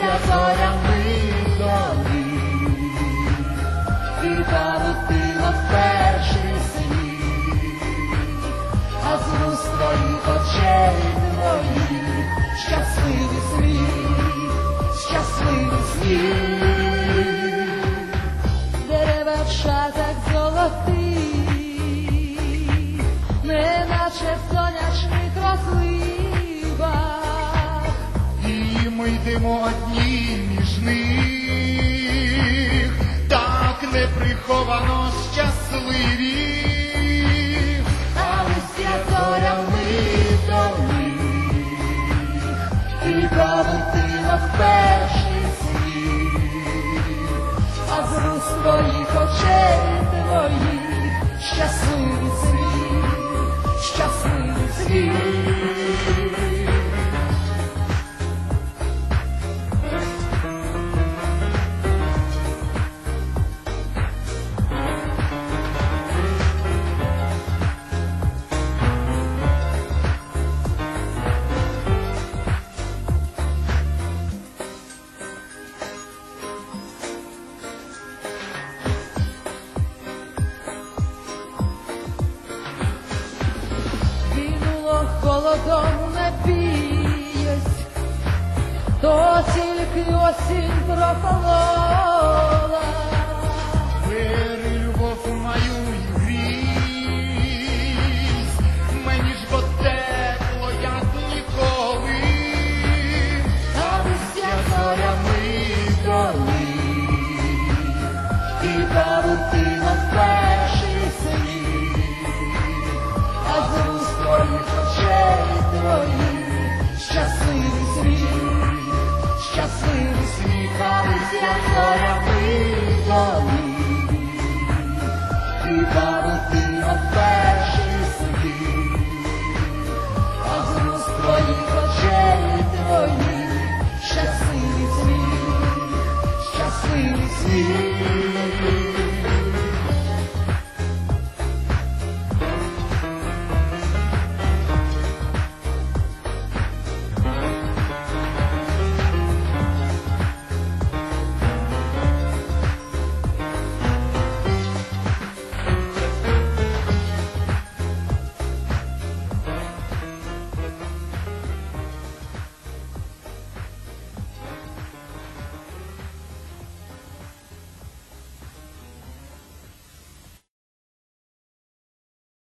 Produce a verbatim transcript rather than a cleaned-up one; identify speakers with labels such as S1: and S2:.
S1: Галися зорями долі, і павутинок перший світ, а з вуст твоїх очей твоїх щасливий світ, щасливий світ. Дерева в шатах золотих, неначе в сонячних розливах,
S2: І ми йдемо одні між них, так неприховано щасливі.
S1: Галися зорями долі, і павутинок перший світ, а з вуст твоїх очей твоїх щасливий світ, щасливий світ. Вінуло холодом не б'єсь, то тільки осінь прохолола.
S2: Бери любов мою й грізь, мені ж бо тепло, як ніколи.
S1: Галися зорями долі, і павутинок перший світ, а з вуст твоїх очей твоїх щасливий світ, щасливий світ. Галися зорями